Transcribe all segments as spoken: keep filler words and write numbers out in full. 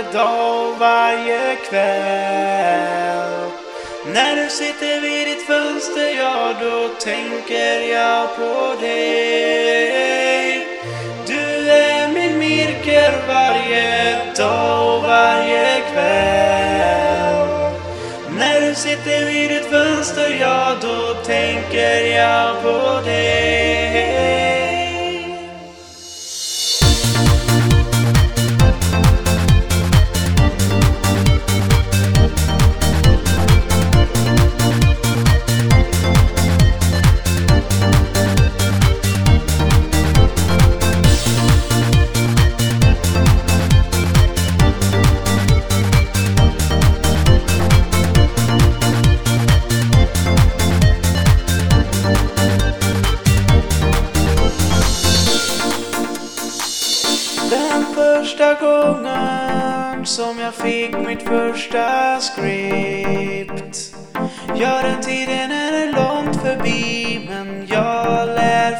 dag, varje kväll. När du sitter vid ditt fönster, ja då tänker jag på dig. Du är min mörker varje dag och varje kväll. När du sitter vid ditt fönster, ja då tänker jag på dig. Den första gången som jag fick mitt första script, ja den tiden är långt förbi, men jag lär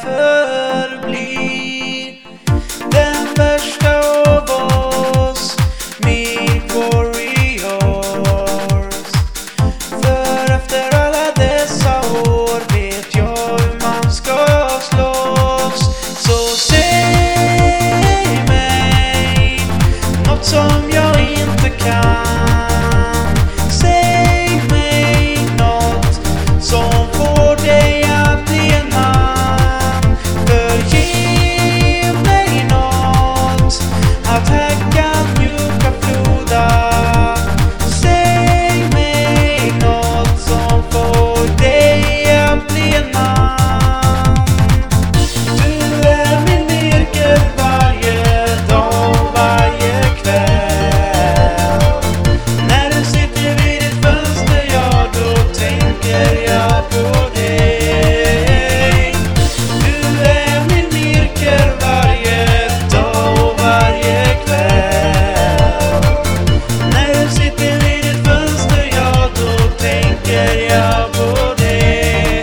förbli den värsta av oss, min warriors. För efter alla dessa år vet jag hur man ska slåss. Så säg mig något som jag inte kan. Säg mig något som får dig att bli en man. För ge mig något att här kan mjuka floda. Säg mig något som får dig att bli en man. Du är min mörker varje dag, varje kväll. När du sitter vid ditt fönster, ja då tänker jag på dig. Du är min mörker varje dag och varje kväll. När du sitter vid ditt fönster, ja då tänker jag på dig.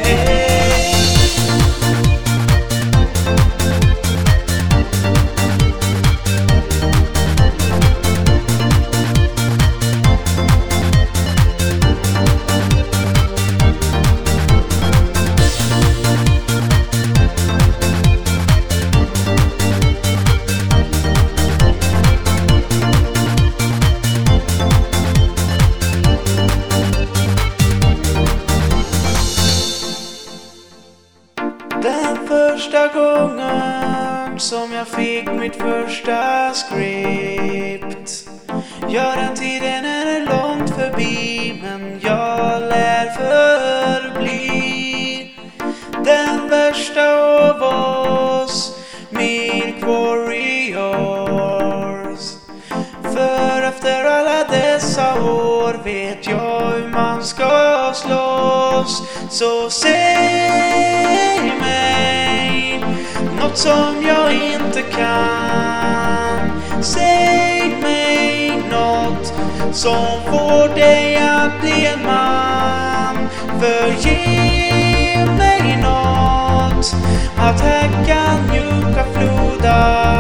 Den första gången som jag fick mitt första script, ja den tiden är långt förbi, men jag lär förbli den värsta av oss, min warriors. För efter alla dessa år vet jag hur man ska slåss. Så säg mig något som jag inte kan. Säg mig något som får dig att bli en man. För ge mig något att här kan mjuka floda.